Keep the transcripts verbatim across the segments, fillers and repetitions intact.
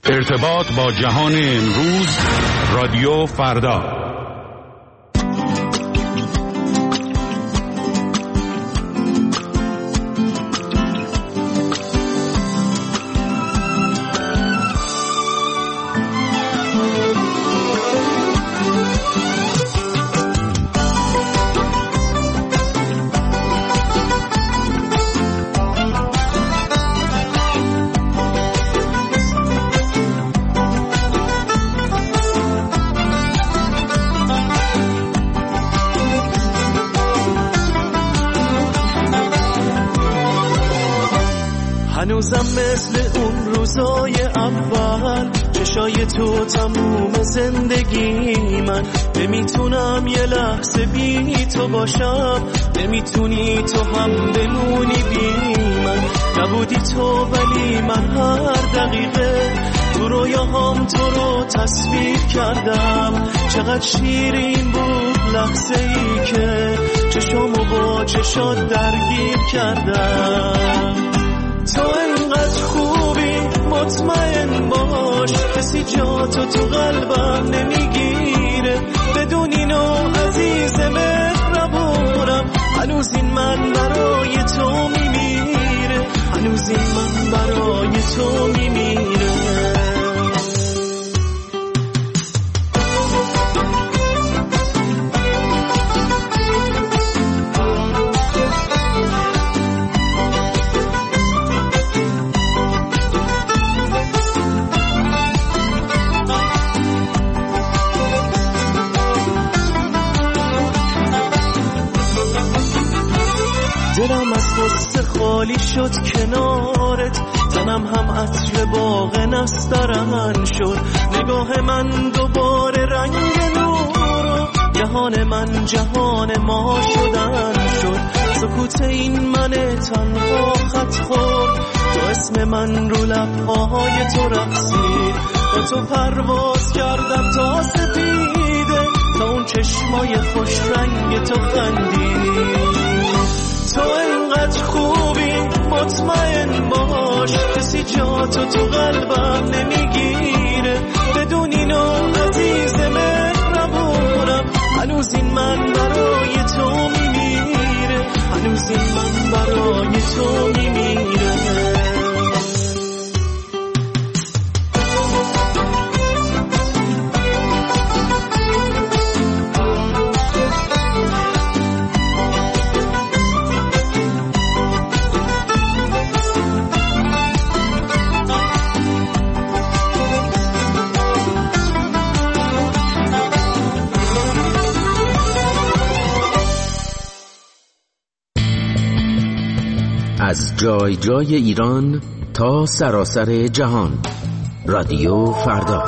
ارتباط با جهان امروز، رادیو فردا. هنوزم مثل اون روزای اول، چشای تو تموم زندگی من. نمیتونم یه لحظه بی تو باشم، نمیتونی تو هم بمونی بی من. نبودی تو ولی من هر دقیقه تو رویاهام تو رو تصویر کردم. چقدر شیرین بود لحظه ای که چشامو با چشات درگیر کردم. تو انقدر خوبی مطمئن باش، کسی جا تو تو قلبم نمیگیره. بدون اینو عزیز مهربونم، هنوز این من برای تو میمیره، هنوز این من برای تو میمیره. دلم از غصه خالی شد کنارت، تنم هم عطر باغ نسترن شد. نگاه من دوباره رنگ نور، جهان من جهان ما شدن شد. سکوت این من تنها خط خورد، تو اسم من رو لبهای تو رقصید. با تو پرواز کردم تا سپیده، تا اون چشمای خوش رنگ تو خندید. تو انقدر خوبی مطمئن باش، کسی جا تو تو قلبم نمیگیره. بدون اینو عزیز مهربونم، هنوز این من برای تو میمیره، هنوز این من برای تو میمیره. از جای جای ایران تا سراسر جهان، رادیو فردا.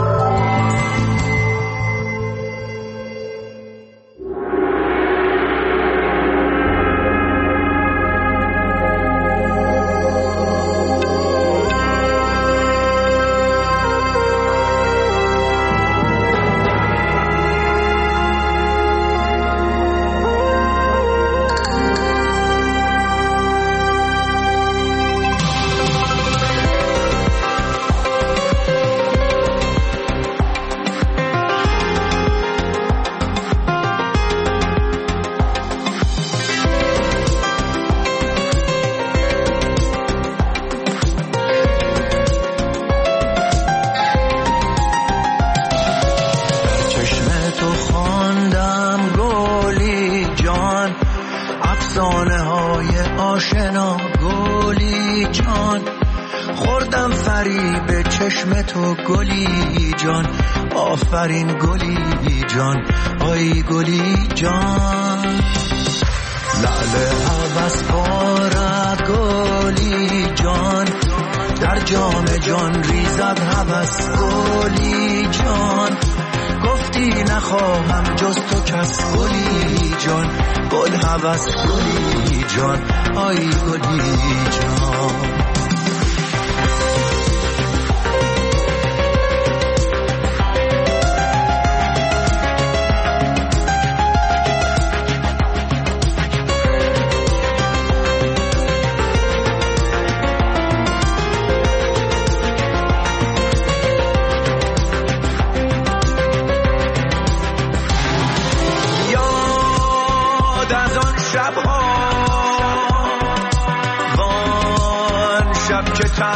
آفرین گلی جان، آی گلی جان. لعل هوس بارد گلی جان، در جام جان ریزد هوس گلی جان. گفتی نخواهم جز تو کس گلی جان، گل هوس گلی جان، آی گلی جان.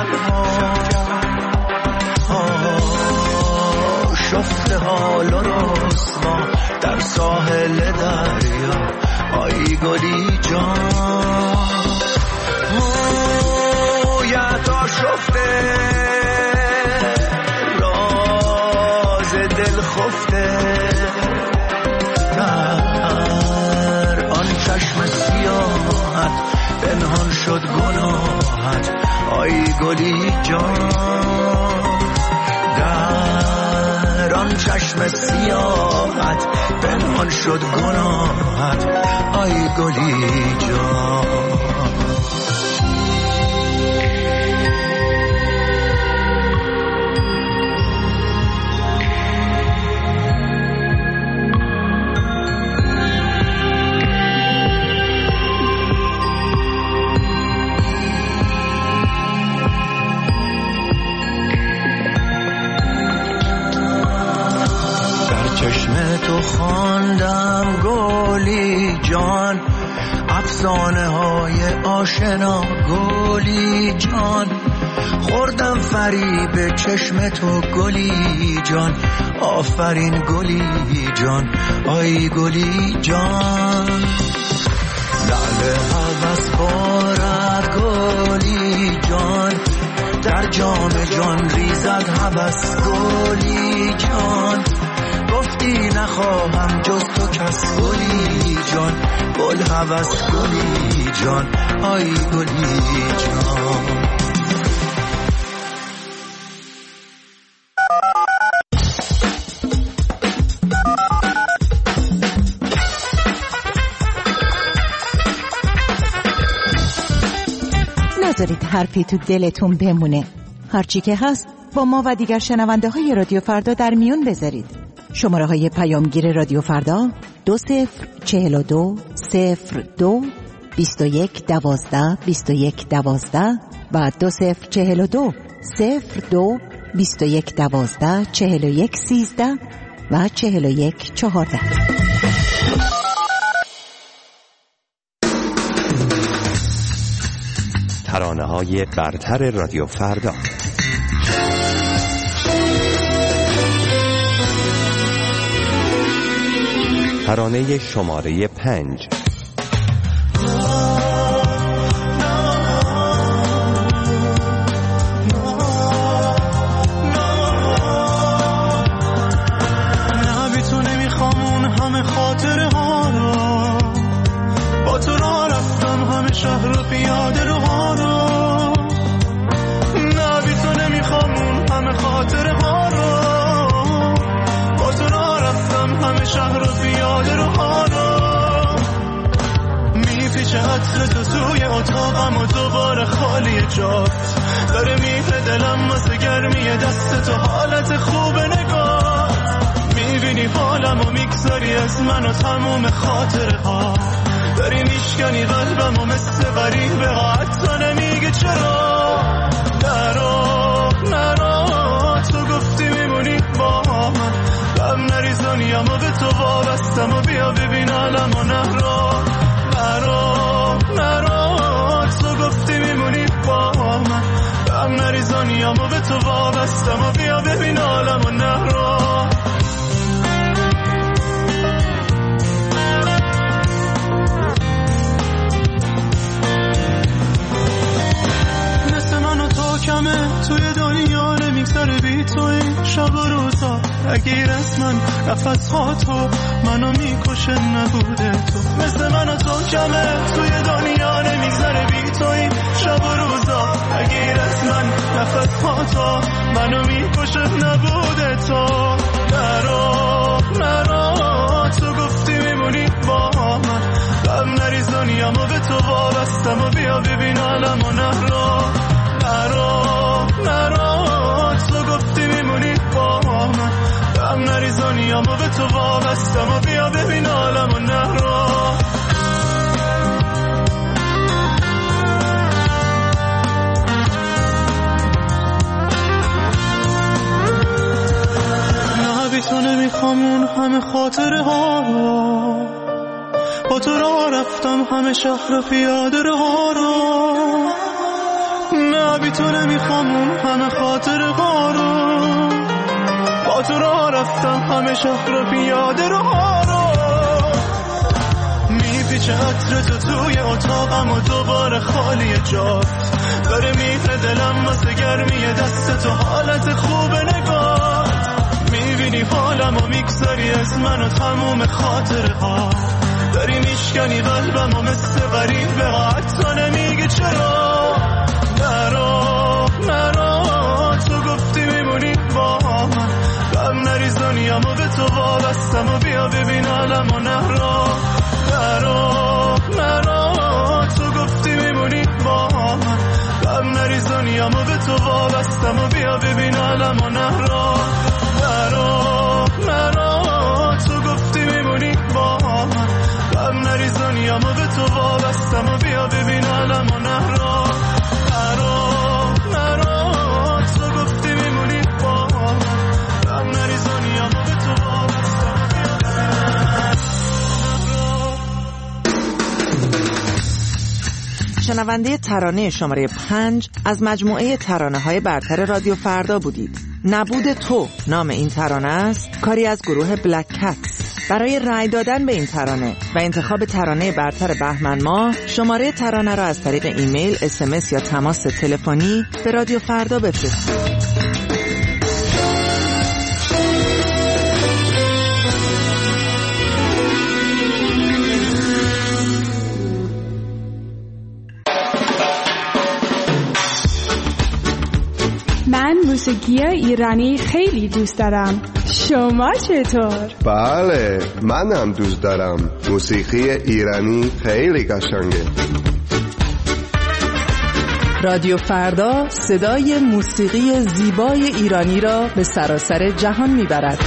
ها شفته حال و رسوا در ساحل دریا آی گلی جان مویت آشفته راز دل خفته در آن چشم سیاحت پنهان شد گناهت آی گلی جان در آن چشم سیاحت پنهان شد گناهت آی گلی جان تو خواندم گلی جان افسانه های آشنا گلی جان خوردم فریب چشم تو گلی جان آفرین گلی جان آی گلی جان لعل هوس بارد گلی جان در جام جان ریزد هوس گلی جان گفتی نخواهم جز تو کس گلی جان گل هوس گلی جان آی گلی جان نذارید حرفی تو دلتون بمونه. هرچی که هست با ما و دیگر شنونده های رادیو فردا در میون بذارید. شماره های پیامگیر رادیو فردا دو صفر چهل و دو صفر دو بیست و یک دوازده بیست و یک دوازده و دو صفر چهل و دو صفر دو بیست و یک دوازده چهل و یک سیزده و چهل و یک چهارده. ترانه های برتر رادیو فردا. ترانه شماره پنج. نه بی تو نمیخوام اون همه خاطره ها رو با تو را رفتم همه شهر و پیاده رو ها رو نه بی تو نمیخوام اون همه خاطره ها رو با تو را رفتم همه شهر و پیاده رو ها رو میپیچه عطر تو توی اتاقم و دوباره خالی جات داره میپه دلم واسه گرمی دست تو حالت خوب نگات میبینی حالم و میگذاری از من و تموم خاطره ها داری میشکنی قلبم و مثل غریبه ها حتی نمیگه چرا نرو نرو تو گفتی میمونی با من غم نریز دنیامو به تو وابستم و بیا ببین عالم و نرو نرو نرو تو گفتی میمونی با من غم نریز دنیامو به تو وابستم و بیا ببین عالم و نرو کمه توی دنیا نمیگذاره بی توی شب و روزا اگه از من نفس ها تو منو میکشه نبوده تو مثل من و تو کمه توی دنیا نمیگذاره بی توی شب و روزا اگه از من نفس ها تو منو میکشه نبوده تو نرو نرو تو گفتی میمونی با من غم نریز دنیامو به تو وابستم و بیا ببین عالم و نرو نرو نرو تو گفتی میمونی با من غم نریز دنیامو به تو وابستم و بیا ببین عالم و نرو نه بی تو نمیخوام اون همه خاطره ها رو با تو راه رفتم همه شهر و پیاده رو ها رو نه بی بی تو نمیخوام اون همه خاطر غارو، با تو راه رفتم همه شهر رو پیاده رو هارو، میپیچه عطر تو توی اتاقم و دوباره خالی جاست، داره میره دلم واسه گرمی دست تو حالت خوب نگاه، میبینی حالم و میگذاری از من و تموم خاطره ها، داری میشکنی قلبم و مثل غریب به حتی نمیگی چرا، نرا نرا تو گفتی میمونی با من، غم نریزونیم و به تو وابستم و بیا ببین عالم و نرا، نرا نرا تو گفتی میمونی با من، غم نریزونیم و به تو وابستم و بیا ببین عالم و نرا، نرا نرا تو گفتی میمونی با من، غم نریزونیم و به تو وابستم و بیا ببین عالم و نرا، نرا نرا تو گفتی میمونی با من، غم نریزونیم و به تو وابستم و بیا ببین. شنونده ترانه شماره پنج از مجموعه ترانه های برتر رادیو فردا بودید. نبود تو نام این ترانه است، کاری از گروه بلک کتس. برای رأی دادن به این ترانه و انتخاب ترانه برتر بهمن ماه، شماره ترانه را از طریق ایمیل، اس ام اس یا تماس تلفنی به رادیو فردا بفرستید. من موسیقی ایرانی خیلی دوست دارم. شما چطور؟ بله، منم دوست دارم. موسیقی ایرانی خیلی قشنگه. رادیو فردا صدای موسیقی زیبای ایرانی را به سراسر جهان میبرد.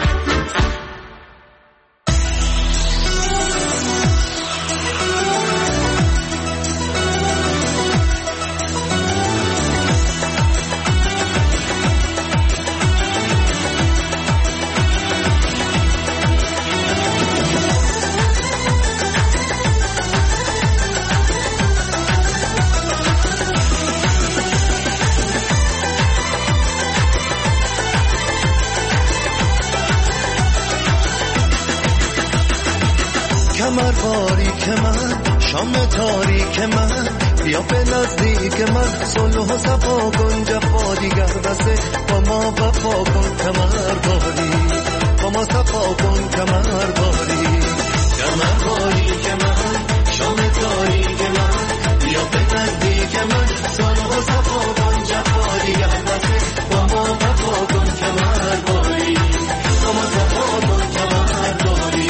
کمر باریک من، شام تاریک من، بیا به نزدیک من، صلح و صفا کن، جفا دیگر بسه، با ما وفا کن، کمر باری با ما صفا کن، کمر باری کمر باریک من، شام تاریک من، بیا به نزدیک من، صلح و صفا کن، جفا دیگر بسه، با ما وفا کن، کمر باری با ما صفا کن، کمر باری.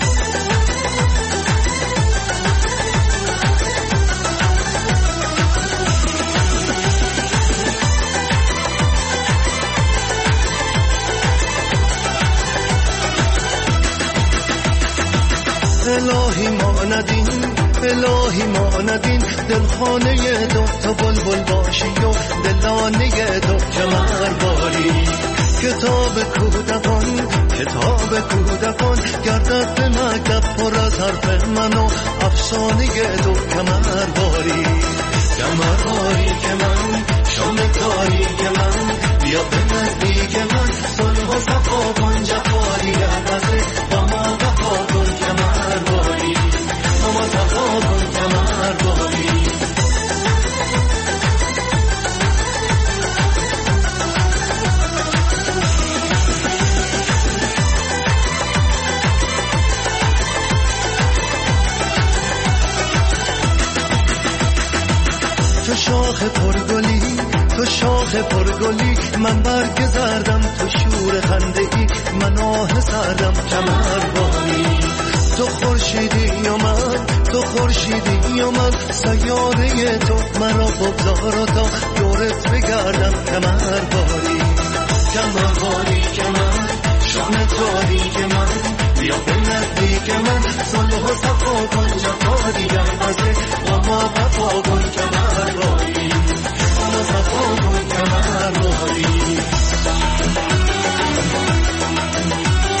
الهی ما ندین، الهی ما ندین، دلخانه دو تا بلبل باشی و دلانه دو کمر باری. کتاب کودکان، کتاب کودکان، گردد به مکتب پر از حرف من و افسانه دو کمر باری. کمر باری که من، شام تاریک من، بیا به نزدیک من، صلح و صفا کن، جفا دیگر بسه، با ما وفا کن، کمر باری با ما صفا کن، کمر باری. تو شاخ پرگلی، تو شاخ پرگلی، من برگ زردم، تو شور خنده ای، من آه سردم، کمر باری. تو خورشیدی و من، تو خورشیدی و من، سیاره تو مرا بگذار تا دورت بگردم، کمر باری کمر باری که من، شام تاریک من، بیا به نزدیک من، صلح و صفا کن، جفا دیگر بسه، با ما وفا کن، کمر باری با ما صفا کن، کمر باری.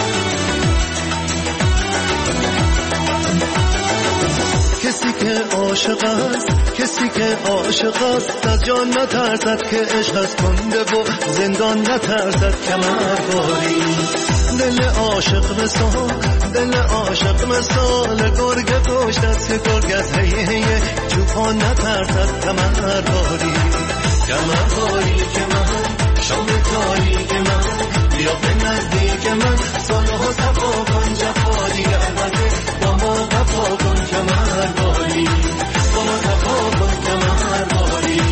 کسی که عاشق است کسی که عاشق است از جان نترسد که عشق از کنده و زندان نترسد کمرباری دل عاشق مثال دل عاشق مثال گرگ پشت است که گرگ از هی هی چوپان نترسد کمرباری کمرباری که من شام تاریک من بیا به نزدیک من سالها صفا کن جفا دیگه البته با ما وفا کن کمرباری با ما صفا کن کمرباری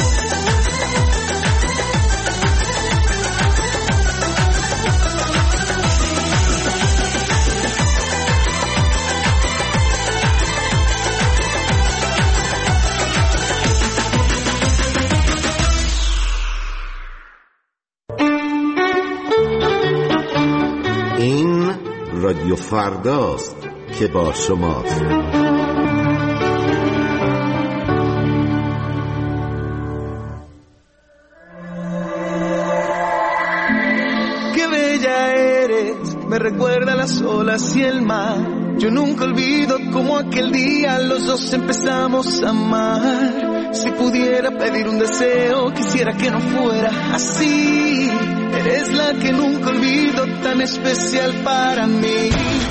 رادیو فرداست که با شماست. Qué bella eres, me recuerda las olas y el mar. Yo nunca olvido como aquel día los dos empezamos a amar. Si pudiera pedir un deseo, quisiera que no fuera así. Eres la que nunca olvido, tan especial para mí.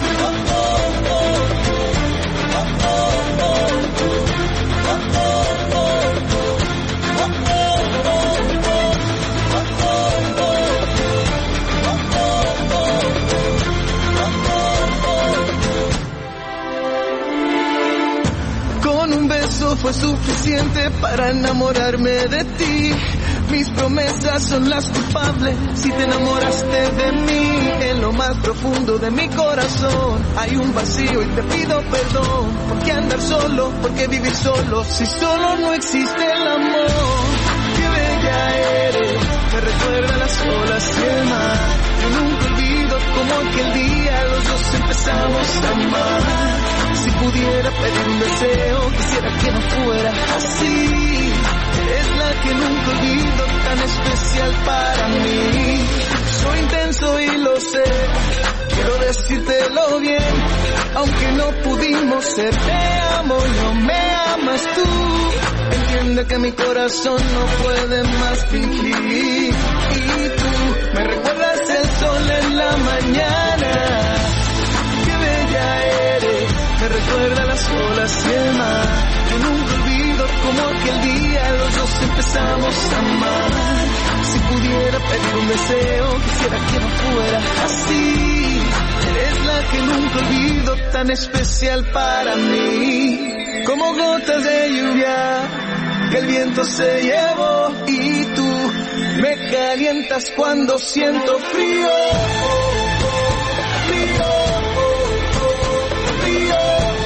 Con un beso fue suficiente para enamorarme de ti. Mis promesas son las culpables si te enamoraste de mí. En lo más profundo de mi corazón hay un vacío y te pido perdón. ¿Por qué andar solo? ¿Por qué vivir solo? Si solo no existe el amor. Qué bella eres, me recuerda las olas y el mar. Yo nunca olvido como aquel día los dos empezamos a amar. Si pudiera pedir un deseo, quisiera que no fuera así. Es la que nunca olvido, tan especial para mí. Soy intenso y lo sé, quiero decírtelo bien. Aunque no pudimos ser, te amo, no me amas tú. Entiende que mi corazón no puede más fingir. Y tú me recuerdas el sol en la mañana. Qué bella eres, me recuerda las olas y el mar. Yo nunca olvido como aquel día los dos empezamos a amar. Si pudiera pedir un deseo, quisiera que no fuera así. Eres la que nunca olvido, tan especial para mí. Como gotas de lluvia que el viento se llevó. Y tú me calientas cuando siento frío. Frío, frío.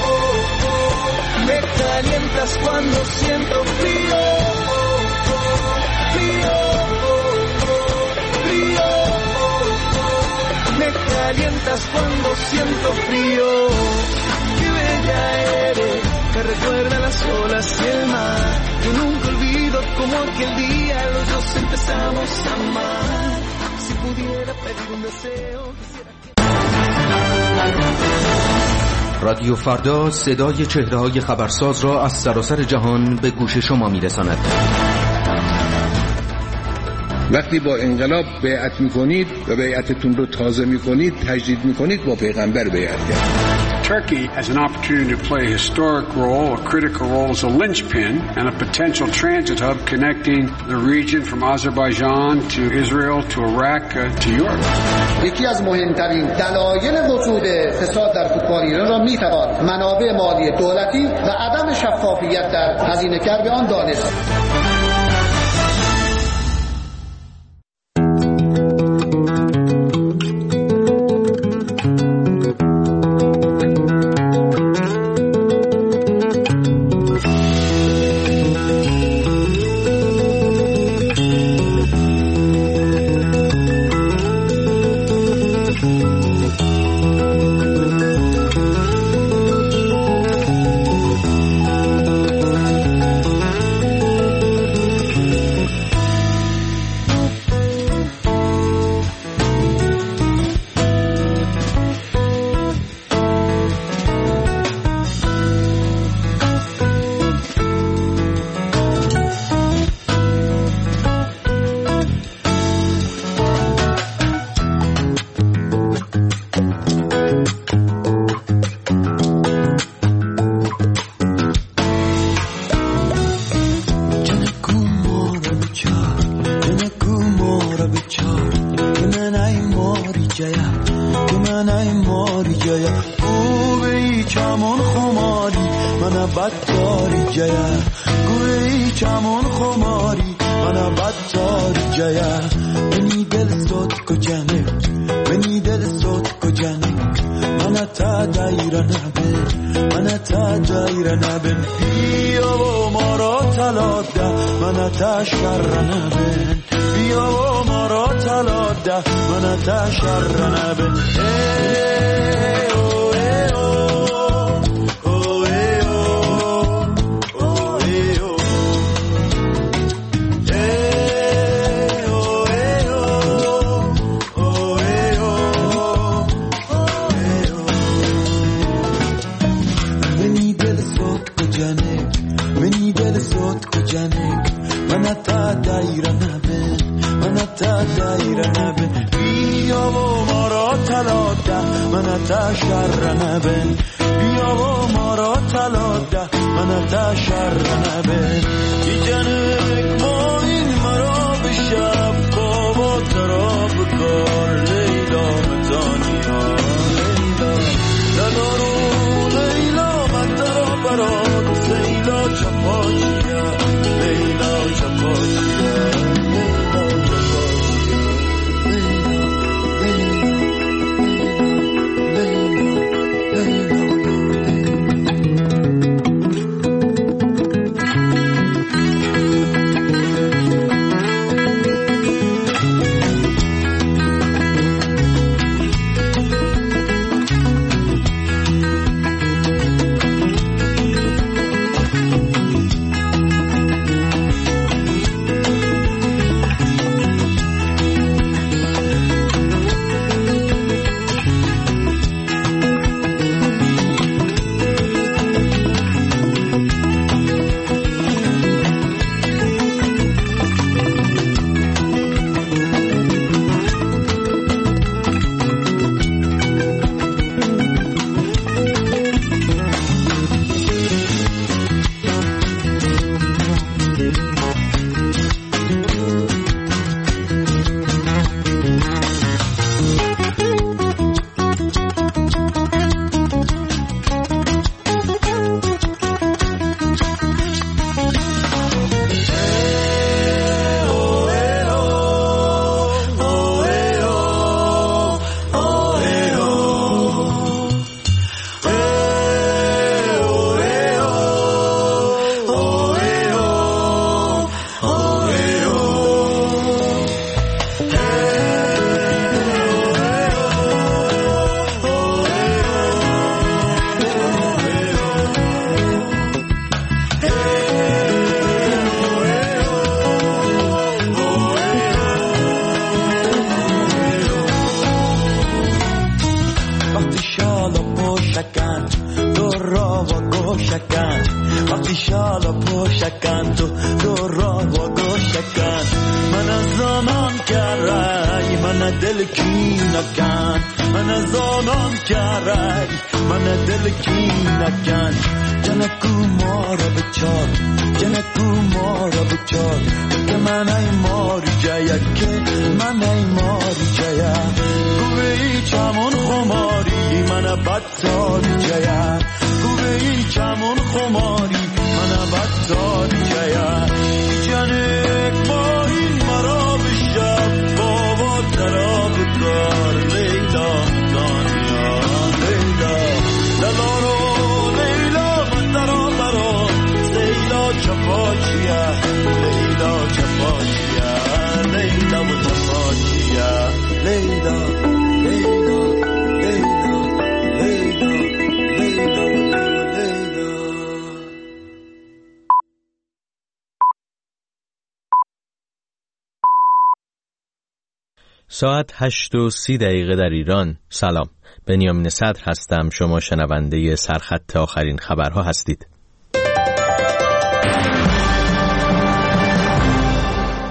Me calientas cuando siento frío, frío, frío. Me calientas cuando siento frío. Qué bella eres, me recuerda las olas y el mar. Yo nunca olvido como aquel día los dos empezamos a amar. Si pudiera pedir un deseo, quisiera que... رادیو فردا صدای چهره‌های خبرساز را از سراسر جهان به گوش شما می‌رساند. وقتی با انقلاب بیعت می‌کنید و بیعتتون رو تازه می‌کنید، تجدید می‌کنید، با پیغمبر بیعت کرد. Turkey has an opportunity to play a historic role, a critical role as a linchpin and a potential transit hub connecting the region from Azerbaijan to Israel to Iraq uh, to Europe. یکی از مهمترین دلایل وجود فساد در فوتبال ایران را میتوان منابع مالی دولتی و عدم شفافیت در هزینه کردن آن دانست. جایا که من ای ماری جایا گوه ای چمون خماری من بدتاری جایا گوه ای چمون خماری من بدتاری جایا منی دل سوت کجانه منی دل سوت کجانه من تا دایر نبن من تا دایر نبن بیا و ما را تلاده من تا شر نبن بیا و ما را تلاده من تا شر نبن ای او ای او او ای او او ای او ای او ای او او ای او ای او منی دل سوت کجانه منی دل سوت کجانه من تا دایر نبن من تا دایر نبن بیا و ما را تلاده من تا شر نبن بیا و ما را تلاده من تا شر نبن ای جنگ ما این مرا بشب بابا ترا بکار لیلا متانیا لیلا لدارو لیلا من ترا برات سیلا چپاچیا لیلا چپاچیا ساعت هشت و سی دقیقه در ایران. سلام، بنیامین صدر هستم. شما شنونده سرخط آخرین خبرها هستید.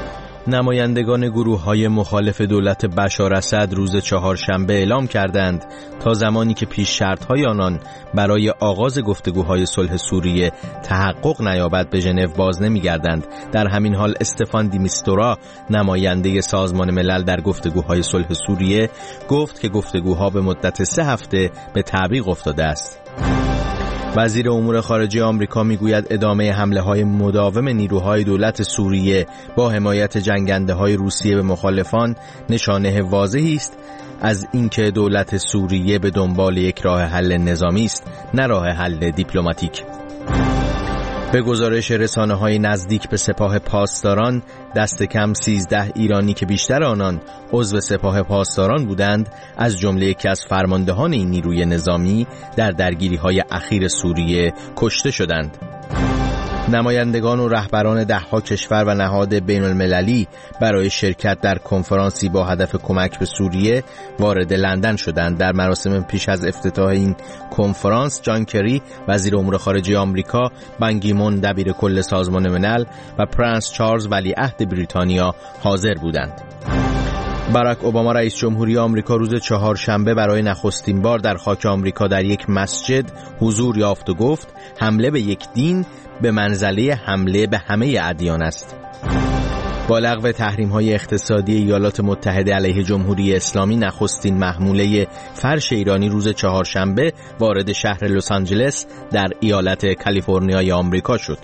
نمایندگان گروه‌های مخالف دولت بشار اسد روز چهارشنبه اعلام کردند تا زمانی که پیش شرط‌های آنان برای آغاز گفتگوهای صلح سوریه تحقق نیابد به ژنو باز نمی‌گردند. در همین حال استفان دی میستورا، نماینده سازمان ملل در گفتگوهای صلح سوریه، گفت که گفتگوها به مدت سه هفته به تعویق افتاده است. وزیر امور خارجه آمریکا میگوید ادامه حمله‌های مداوم نیروهای دولت سوریه با حمایت جنگنده‌های روسیه به مخالفان نشانه واضحی است از اینکه دولت سوریه به دنبال یک راه حل نظامی است، نه راه حل دیپلماتیک. به گزارش رسانه‌های نزدیک به سپاه پاسداران، دست کم سیزده ایرانی که بیشتر آنان عضو سپاه پاسداران بودند، از جمله یکی از فرماندهان این نیروی نظامی، در درگیری‌های اخیر سوریه کشته شدند. نمایندگان و رهبران ده‌ها کشور و نهاد بین‌المللی برای شرکت در کنفرانسی با هدف کمک به سوریه وارد لندن شدند. در مراسم پیش از افتتاح این کنفرانس، جان کری وزیر امور خارجه آمریکا، بان کی مون دبیر کل سازمان ملل و پرنس چارلز ولیعهد بریتانیا حاضر بودند. باراک اوباما رئیس جمهوری آمریکا روز چهارشنبه برای نخستین بار در خاک آمریکا در یک مسجد حضور یافت و گفت حمله به یک دین به منزله حمله به همه ادیان است. با لغو تحریم‌های اقتصادی ایالات متحده علیه جمهوری اسلامی، نخستین محموله فرش ایرانی روز چهارشنبه وارد شهر لس آنجلس در ایالت کالیفرنیای آمریکا شد.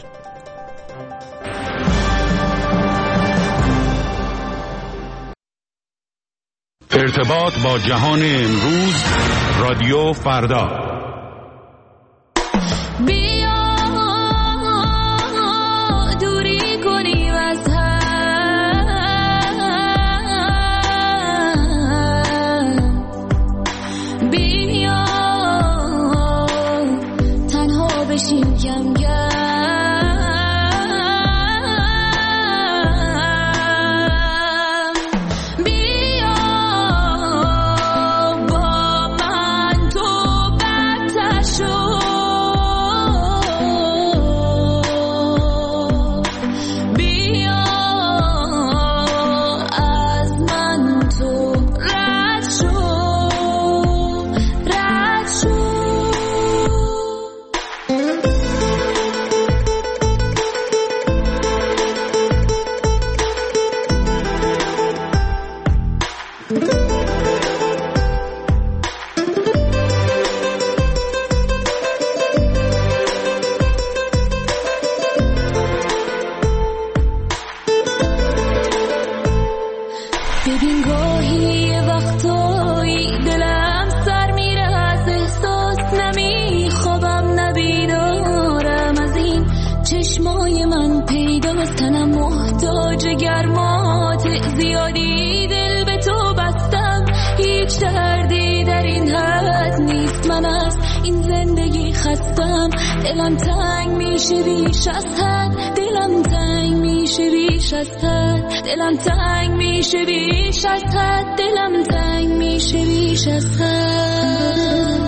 ارتباط با جهان امروز، رادیو فردا. دلم تنگ میشه بیش از حد، دلم تنگ میشه بیش از حد، دلم تنگ میشه بیش از حد، دلم تنگ میشه بیش از حد.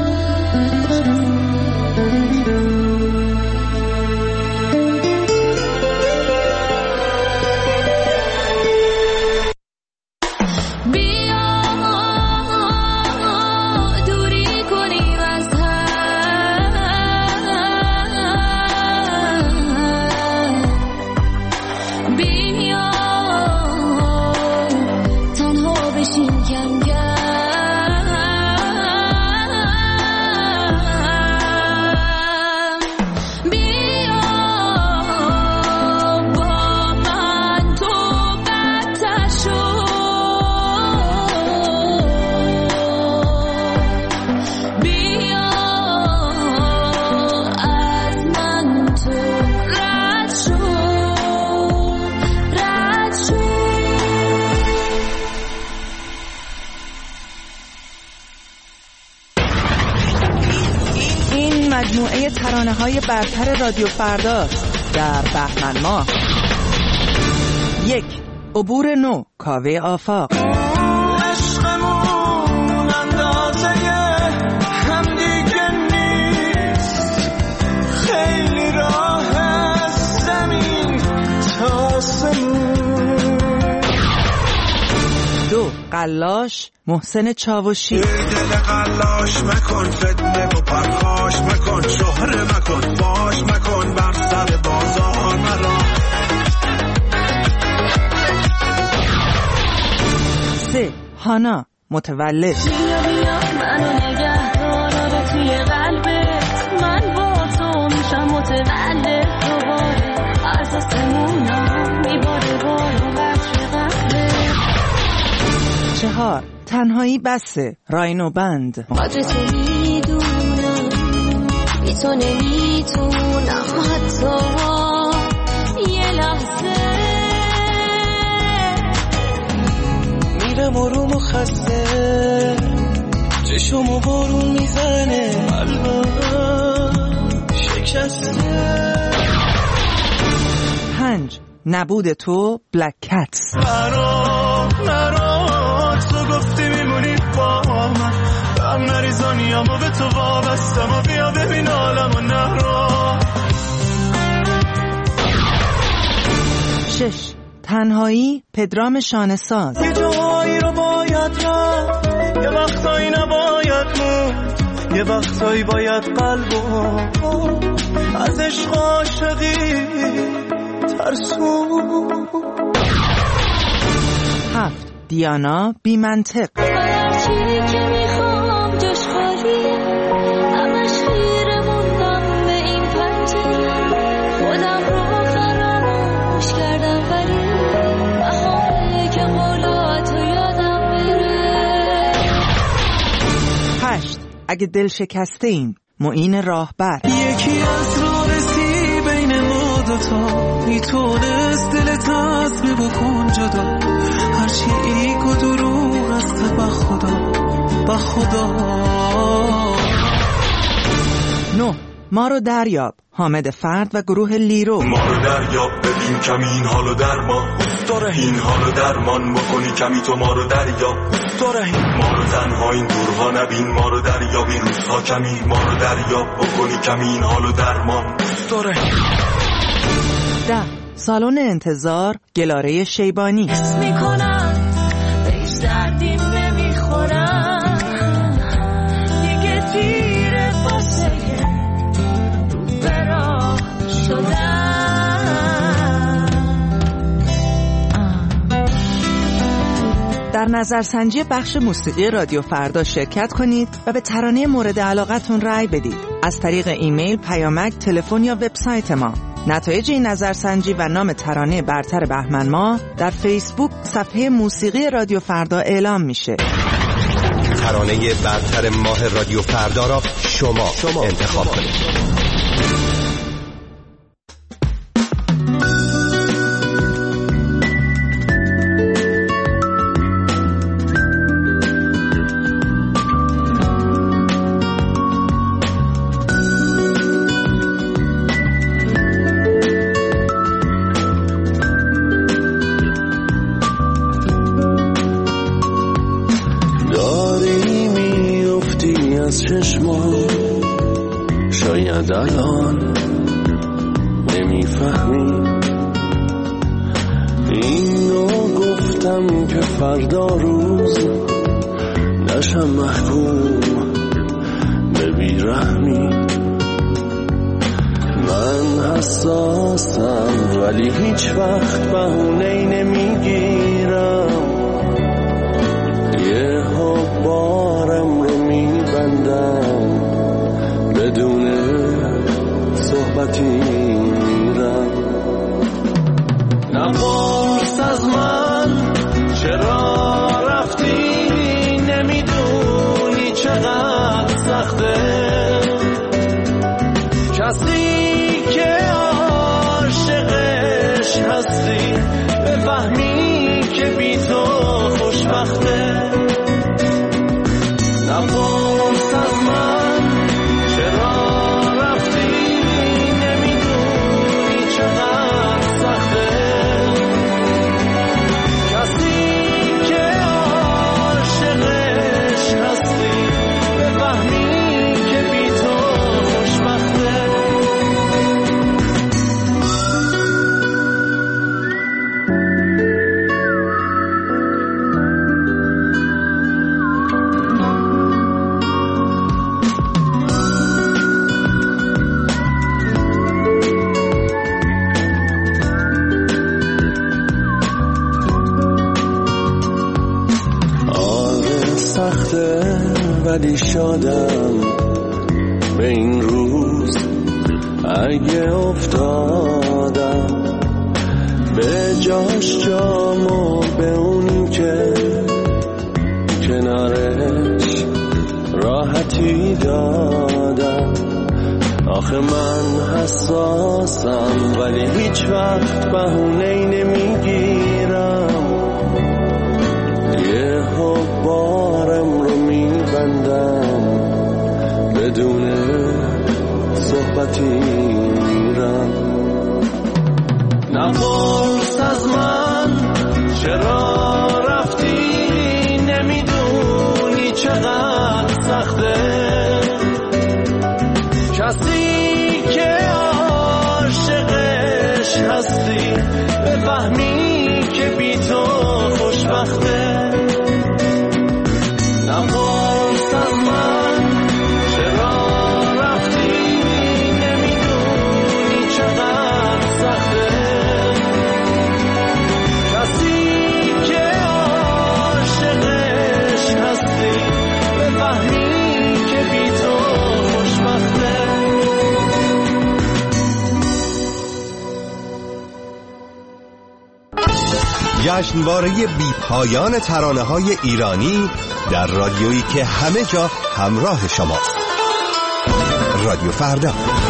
مجموعه ترانه‌های برتر رادیو فردا در بهمن ماه. یک، عبور نو، کاوه آفاق. عشقمون اندازه هم دیگه نیست، خیلی راه از زمین تا آسمون. دو قلاش محسن چاوشی. دل قلاش مکن، فتنه و پرخاش مکن، شهره مکن، باش مکن، بر سر بازار مرا. سه هانا متولد. بیا بیا منو نگه دار توی قلبت، من با تو میشم متولد دوباره، از آسمونا میباره بارو قطر قلبت. چهار تنهایی بسه راینو بند. قدر تو میدونم، بی تو نمیتونم حتی یه لحظه. میرم آروم و خسته، چشمو بارون میزنه، قلبم شکسته. پنج نبود تو بلک کتس. نرو نرو تو گفتی میمونی با من، هم نریزانیامو به تو وابستم و بیا ببین عالمو. نرو. شش تنهایی پدرام شانه ساز. یه جایی رو باید رفت، یه وقتایی نباید موند، یه وقتایی باید قلبو از عشق عاشقی ترسون. هفت دیانا بی منطق. هرچی که میخوام جاش خالیه، همش خیره موندم به این پنجره، خودم رو فراموش کردم ولی بخواهی که قولاتو یادم بره. هشت اگه دل شکسته ایم معین راهبر. یکی از رابطی بین ما دوتا میتونست دلت از می بکن جدا، هرچی ایک و دروغ است با خدا با خدا. نه ما رو دریاب حامد فرد و گروه لیرو. ما رو دریاب ببین کمی این حالو درمان، داره این حالو درمان بکنی کمی تو. ما رو دریاب داره ما رو تنها این دورها نبین، ما رو دریاب این روزها کمی. ما رو دریاب بکنی کمی این حالو درمان داره. ده سالن انتظار گلاره شیبانی. حس میکنم بهش دردیم نمیخورم، دیگه دیره واسه رو برا شدم. در نظرسنجی بخش موسیقی رادیو فردا شرکت کنید و به ترانه مورد علاقتون رأی بدید از طریق ایمیل، پیامک، تلفن یا وبسایت ما. نتایج این نظرسنجی و نام ترانه برتر بهمن ماه در فیسبوک صفحه موسیقی رادیو فردا اعلام میشه. ترانه برتر ماه رادیو فردا را شما, شما انتخاب کنید. شاید الان نمیفهمی اینو گفتم که فردا روز نشم محکوم به بیرحمی. من حساسم ولی هیچ وقت بهونه‌ای نمیگیرم، یه ها بارم رو میبندم بدون صحبتی میرم. نپرس از من چرا رفتی، نمیدونی چقدر سخته کسی که عاشقش هستی بفهمی که بی تو خوشبخته. نپرس از من چرا رفتی، نمیدونی چقدر سخته کسی که عاشقش هستی بفهمی که بی تو خوشبخته. سخته ولی شادم به این روز اگه افتادم به جاش جامو به اونی که کنارش راحتی دادم. آخه من حساسم ولی هیچ وقت بهونه‌ای نمیگیرم، یه بارم رو میبندم بدون صحبتی میرم. نپرس از من چرا رفتی، نمیدونی چقدر سخته کسی که عاشقش هستی بفهمی که بی تو خوشبخته. نپرس از من چرا رفتی، نمیدونی چقدر سخته کسی که عاشقش هستی بفهمی که بی تو خوشبخته. جشنواره بی پایان ترانه‌های ایرانی در رادیویی که همه جا همراه شماست. رادیو فردا.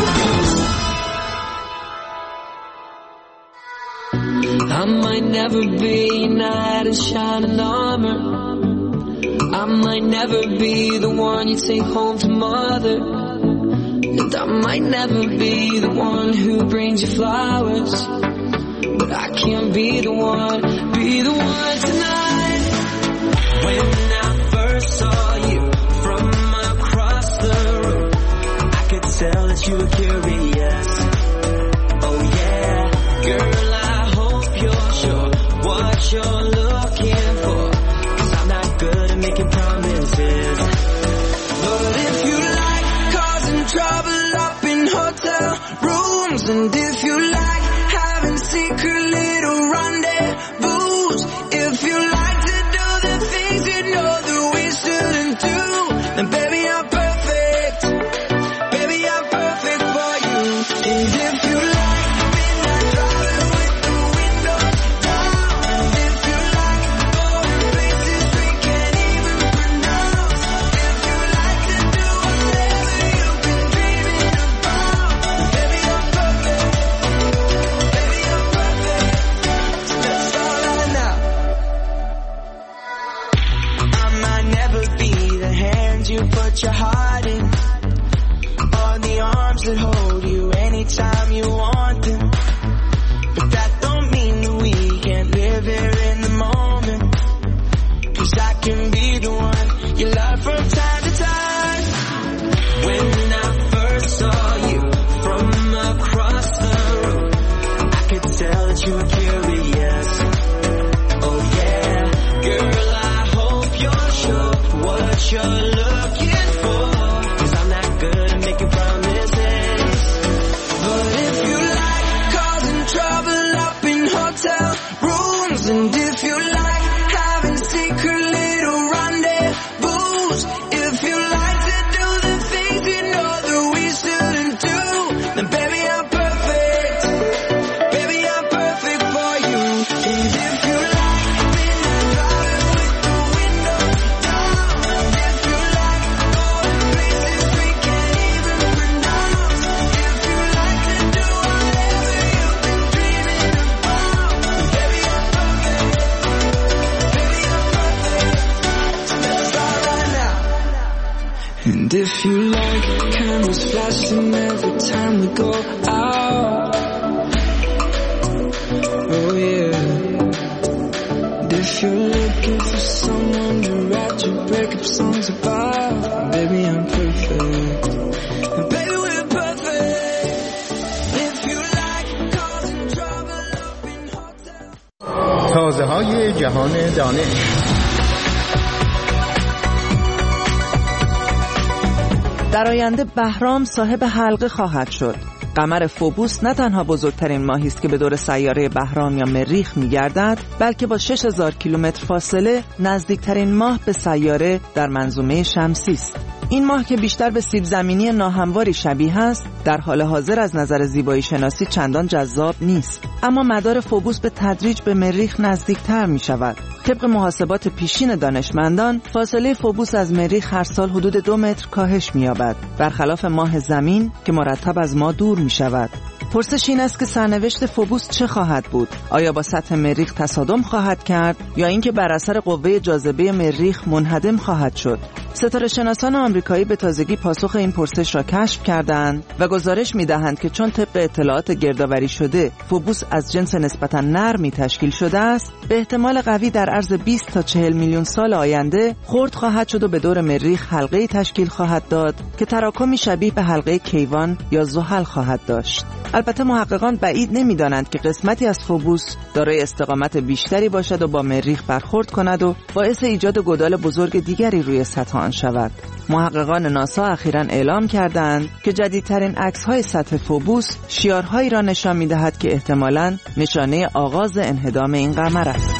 I might never be a knight in shining armor. I might never be the one you take home to mother. And I might never be the one who brings you flowers. But I can't be the one, be the one tonight. When I first saw you from across the room, I could tell that you were curious. Oh yeah, girl, I hope you're sure what you're looking for, 'cause I'm not good at making promises. But if you like causing trouble up in hotel rooms, and if you like having secret little rendezvous, if you like to do the things you know that we shouldn't do, then baby I'm perfect, baby I'm perfect for you. And if you like midnight driving with the windows down, and if you like going places we can't even pronounce, if you like to do whatever you've been dreaming about, baby I'm perfect, baby I'm perfect. Let's start right now. I might never be the hand you put your heart in, or the arms that hold you anytime you want them. But that don't mean that we can't live here in the moment, 'cause I can be the one you love from time to time. When I first saw you from across the room, I could tell that you were curious. Oh yeah, girl, I hope you're sure what you're looking for, 'cause I'm not good at making promises. But if you like causing trouble up in hotel rooms, and if you like having secret little rendezvous, if you like to do the things you know that we shouldn't do, then baby I'm perfect, baby I'm perfect for you. And if you like midnight driving with the windows down, and if you like going places we can't even pronounce, if you like to do whatever you've been dreaming about, then baby I'm perfect, baby I'm perfect. Let's start right now. And if you like cameras flashing every time we go out, oh yeah. And if you're looking for someone to write your breakup songs about, baby I'm perfect, and baby we're perfect. If you like causing trouble up in hotel. تازه های جهان دانش. در آینده بهرام صاحب حلقه خواهد شد. قمر فوبوس نه تنها بزرگترین ماهی است که به دور سیاره بهرام یا مریخ می‌گردد، بلکه با شش هزار کیلومتر فاصله نزدیکترین ماه به سیاره در منظومه شمسی است. این ماه که بیشتر به سیب زمینی ناهمواری شبیه است، در حال حاضر از نظر زیبایی شناسی چندان جذاب نیست، اما مدار فوبوس به تدریج به مریخ نزدیکتر می شود. طبق محاسبات پیشین دانشمندان، فاصله فوبوس از مریخ هر سال حدود دو متر کاهش می یابد، برخلاف ماه زمین که مرتب از ما دور می شود. پرسش این است که سرنوشت فوبوس چه خواهد بود؟ آیا با سطح مریخ تصادم خواهد کرد یا اینکه بر اثر قوه جاذبه مریخ منهدم خواهد شد؟ ستاره شناسان آمریکایی به تازگی پاسخ این پرسش را کشف کردند و گزارش می‌دهند که چون طبق اطلاعات گردآوری شده فوبوس از جنس نسبتاً نرمی تشکیل شده است، به احتمال قوی در عرض بیست تا چهل میلیون سال آینده خرد خواهد شد و به دور مریخ حلقه‌ای تشکیل خواهد داد که تراکمی شبیه به حلقه کیوان یا زحل خواهد داشت. البته محققان بعید نمی‌دانند که قسمتی از فوبوس دارای استقامت بیشتری باشد و با مریخ برخورد کند و باعث ایجاد گودال بزرگ دیگری روی سطح آن شود. محققان ناسا اخیراً اعلام کردند که جدیدترین عکس‌های سطح فوبوس شیارهایی را نشان می‌دهد که احتمالاً نشانه آغاز انهدام این قمر است.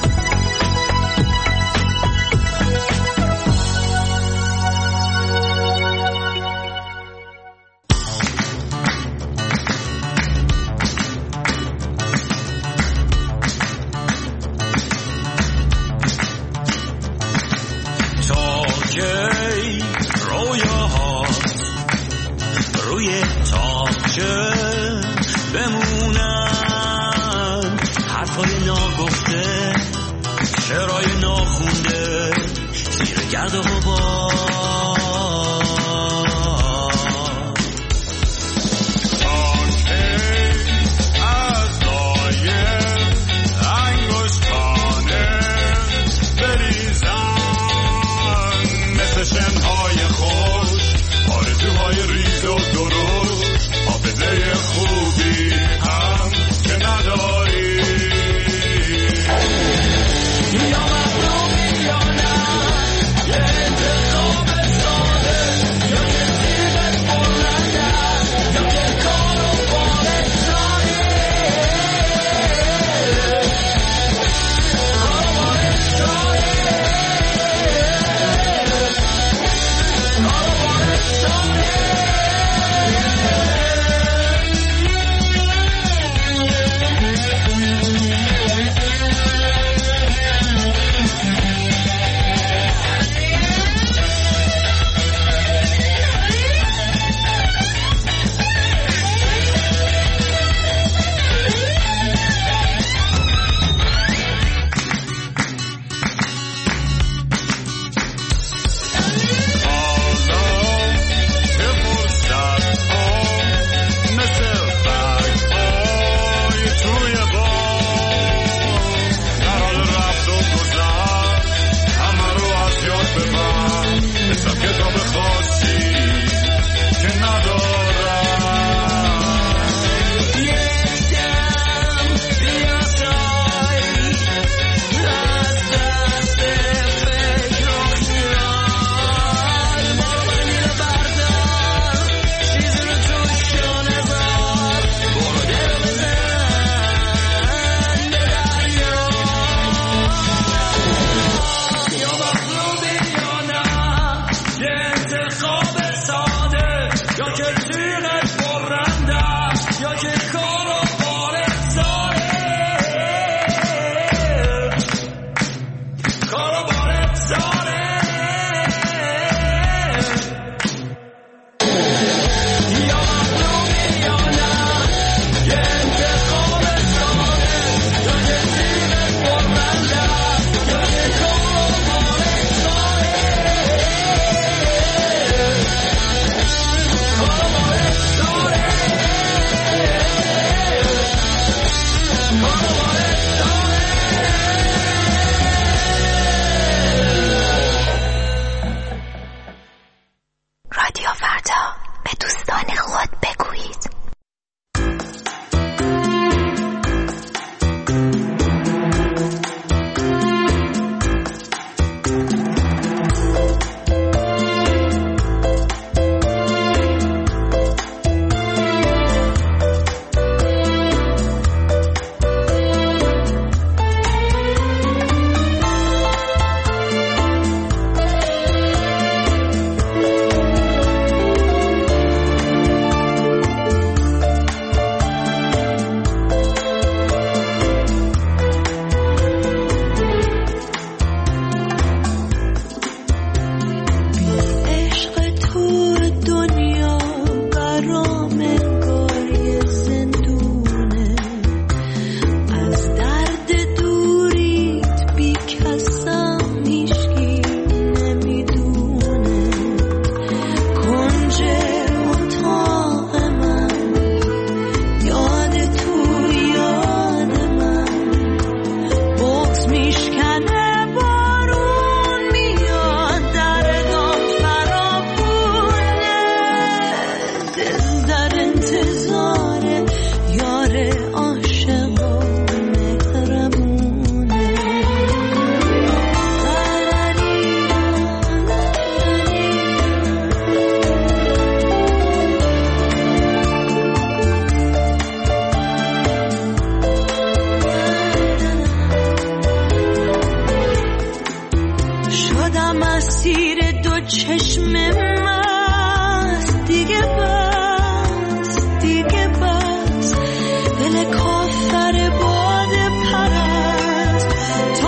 شدم اسیر دو چشم مست، دیگه بس دیگه بس، دل کافر باد پرست، تو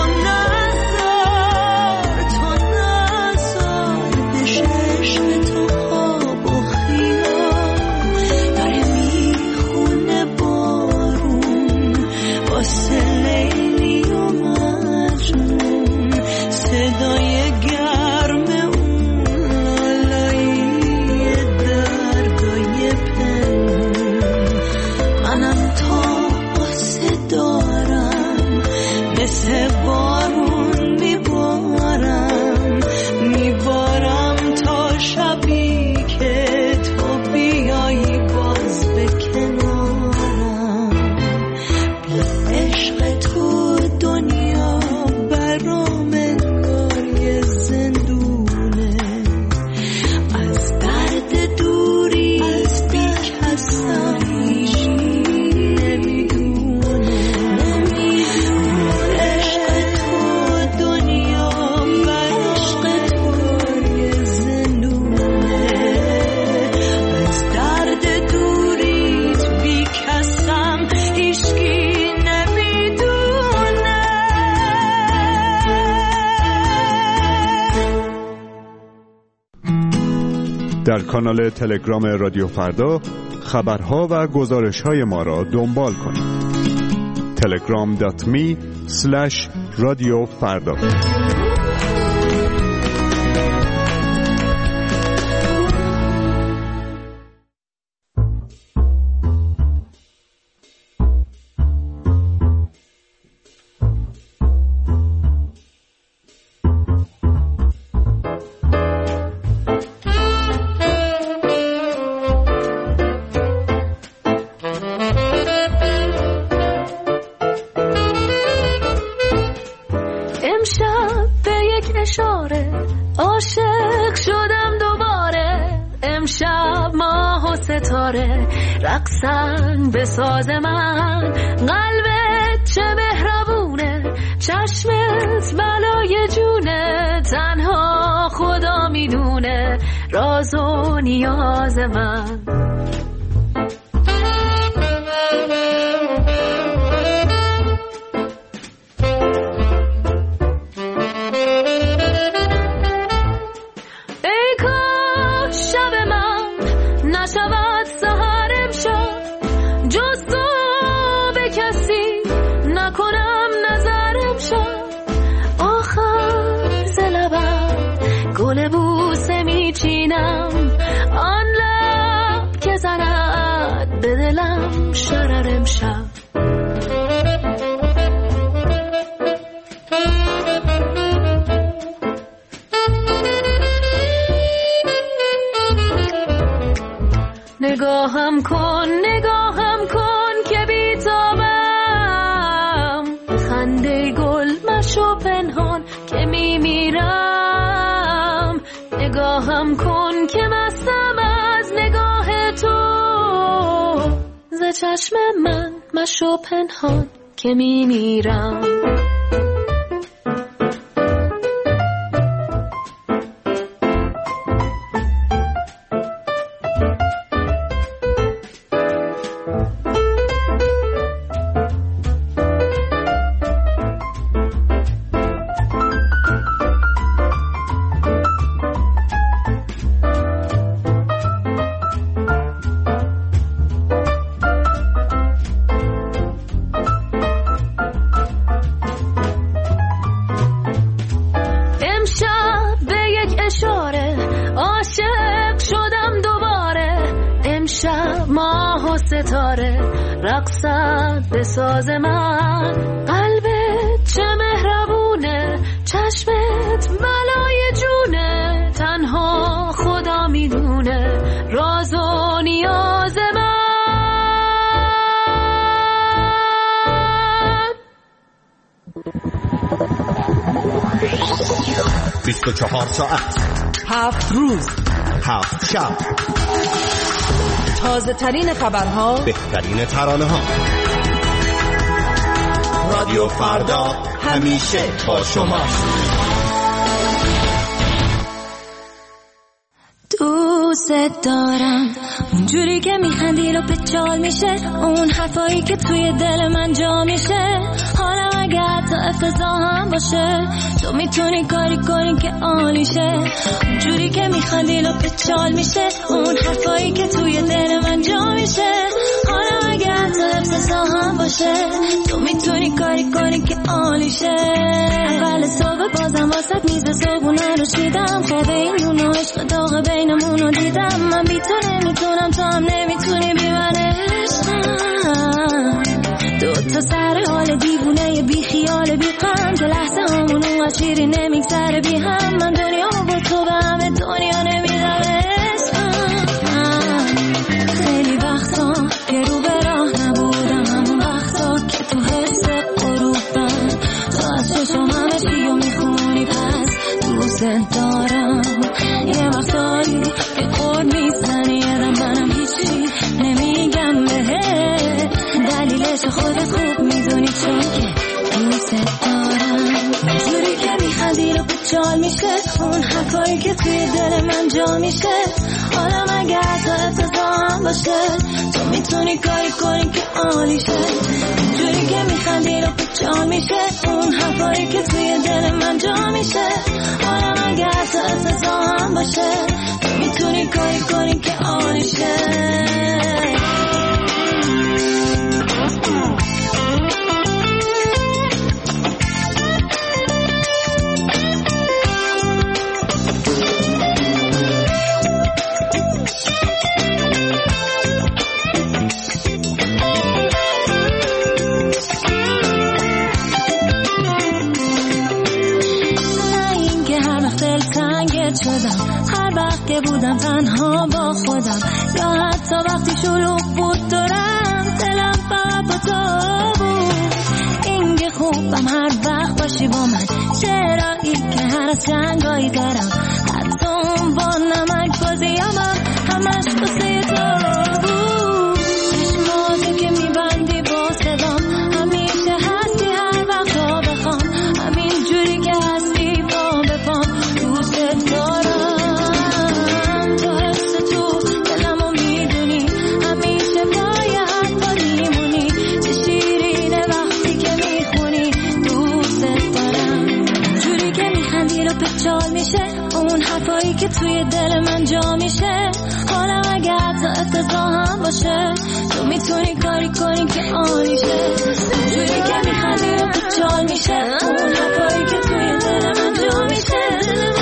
نزار تو نزار بشه عشق تو خواب و خیال، داره میخونه بارون واسه لیلی و مجنون، صدای گرم اون لالایی دردای پنهون، منم تا آسه دارم مثل بارون میبارم میبارم تا شبی که تو بیایی باز به کنارم، بی عشق تو دنیا برام انگار یه زندونه، از درد دوری از بی کسم نمیدونه، عشق تو دنیا بر عشق تو یه زندونه، از درد دوری بی کسم هیچکی نمیدونه. در کانال تلگرام رادیو فردا خبرها و گزارش‌های ما را دنبال کنید. تلگرام دات می اسلش رادیو فردا. امشب به یک اشاره عاشق شدم دوباره، امشب ماه و ستاره رقصن به ساز من، قلبت چه مهربونه، چشمت بلای جونه، تنها خدا میدونه راز و نیاز من. نشود سحر امشب جز تو به کسی نکنم نظر امشب، آخر ز لبم گل بوسه میچینم، آن لب که زند به دلم شرر امشب. نگاهم کن نگاهم کن که بیتابم، خنده گل مشو پنهان که میمیرم، نگاهم کن که مستم از نگاه تو، ز چشم من مشو پنهان که میمیرم. رقصت به ساز من، قلبت چه مهربونه، چشمت بلای جونه، تنها خدا میدونه راز و نیاز من. بیست و چهار ساعت، هفت روز، هفت شب، تازه ترین خبرها، بهترین ترانه ها. رادیو فردا همیشه با شماست. دوست دارم. اونجوری که میخندی رو به چال میشه، اون حرفایی که توی دل من جا میشه. حالا اگه حتی افتضاح هم باشه، تو میتونی کاری کنی که عالیشه. اونجوری که میخندی رو به چال میشه، اون حرفایی که توی دل من جا میشه. حالا اگه حتی افتضاح هم باشه، تو میتونی کاری کنی که عالیشه. اول صبح بازم واسط میز صبحونه رو چیدم، خواب این نون و عشق داغ بینمون رو دیدم. من بی تو نمیتونم، تو هم نمیتونی بی من عشقم. دو تا سر حال دیوونه بی خیال بی غم، که لحظه همون اونقدر شیری نمیگذره بی هم. من دنیا با تو به همه دنیا نمیدم عشقم. خیلی وقتا که رو به راه نبودم، همون وقتا که تو حس غروبم، تو از چشم همه چی رو میخونی، پس دوست دارم. یه وقتایی که خود میزنی یادم، منم هیچی نمیگم بهت، دلیلش خودت خوب میدونی، چون که دوست دارم. جوری که میخندی رو به چال میشه، اون حرفایی که توی دل من جا میشه. حالا مگه حتی افتضاح هم باشه، تو میتونی کاری کنی که عالیشه. جوری که میخندی رو به چال میشه، اون حرفایی که توی دل من جا میشه. حالا مگه حتی افتضاح هم باشه، تو میتونی کاری کنی که عالیشه. هر وقت که بودم تنها با خودم، یا حتی وقتی شلوغ بود دورم، دلم فقط با تو بود. این که خوبم هر وقت باشی با من، چرایی که هر از جنگایی دارم، حتی اون با نمک بازیامم همش قصه تو بود. چشماتو که میبندی با صدام، همیشه هستی هر وقت تا بخوام، همین جوری که هستی با بپام. دوست دارم، اون حرفایی که توی دل من جا میشه. حالا اگه حتی افتضاح هم باشه، تو میتونی کاری کنی که عالیشه. اونجوری که میخندی رو به چال میشه، اون حرفایی که توی دل من جا میشه.